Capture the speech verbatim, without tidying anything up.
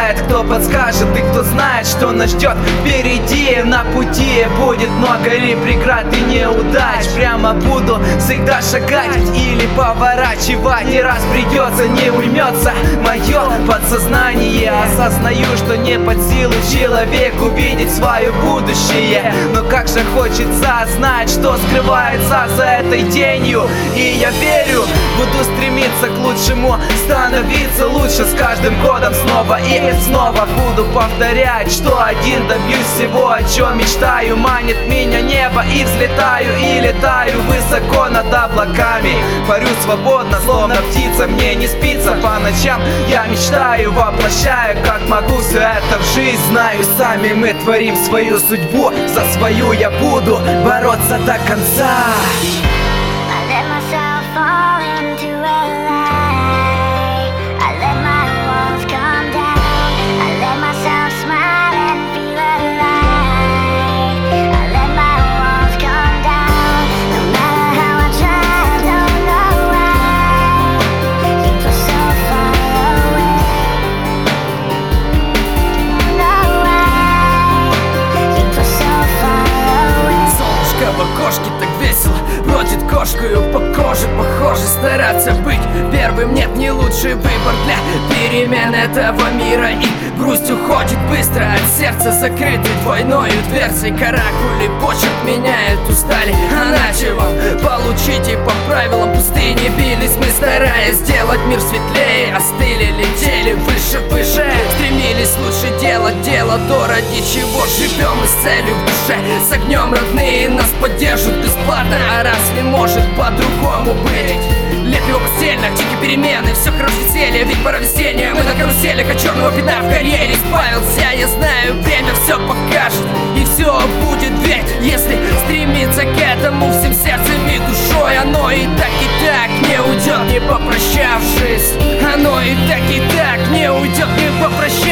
помогает, кто подскажет и кто знает, что нас ждет впереди. На пути будет много ли преград и неудач. Прямо буду всегда шагать или поворачивать. Не раз придется, не уймется мое подсознание. Осознаю, что не под силу человеку видеть свое будущее. Но как же хочется знать, что скрывается за этой тенью. И я верю, буду стремиться к лучшему, становиться лучше с каждым годом снова и снова. Буду повторять, что один добьюсь всего, о чем мечтаю. Манит меня небо и взлетаю и летаю высоко над облаками. Парю свободно, словно птица, мне не спится по ночам. Я мечтаю, воплощаю, как могу все это в жизнь. Знаю, сами мы творим свою судьбу, за свою я буду бороться до конца. Кошки так весело бродит кошкою по коже. Похоже, стараться быть первым нет, не лучший выбор для перемен этого мира. И грусть уходит быстро от сердца, закрытой двойною дверцей. Каракули почерк меняют, устали, а начали вам получить. И по правилам пустыни бились мы, стараясь сделать мир светлее. Остыли, летели выше, выше, стремились лучше делать дело то, ради чего живем мы с целью в душе. С огнем родные нас поддержат бесплатно, а разве может по-другому быть? Лет его постельных, тихие перемены, все хорошие цели, ведь пора веселья. Мы на каруселях, от черного пятна в карьере избавился. Я знаю, время все покажет, и все будет, ведь если стремиться к этому всем сердцем и душой, оно и так и так не уйдет, не попрощавшись. Оно и так и так не уйдет, не попрощавшись.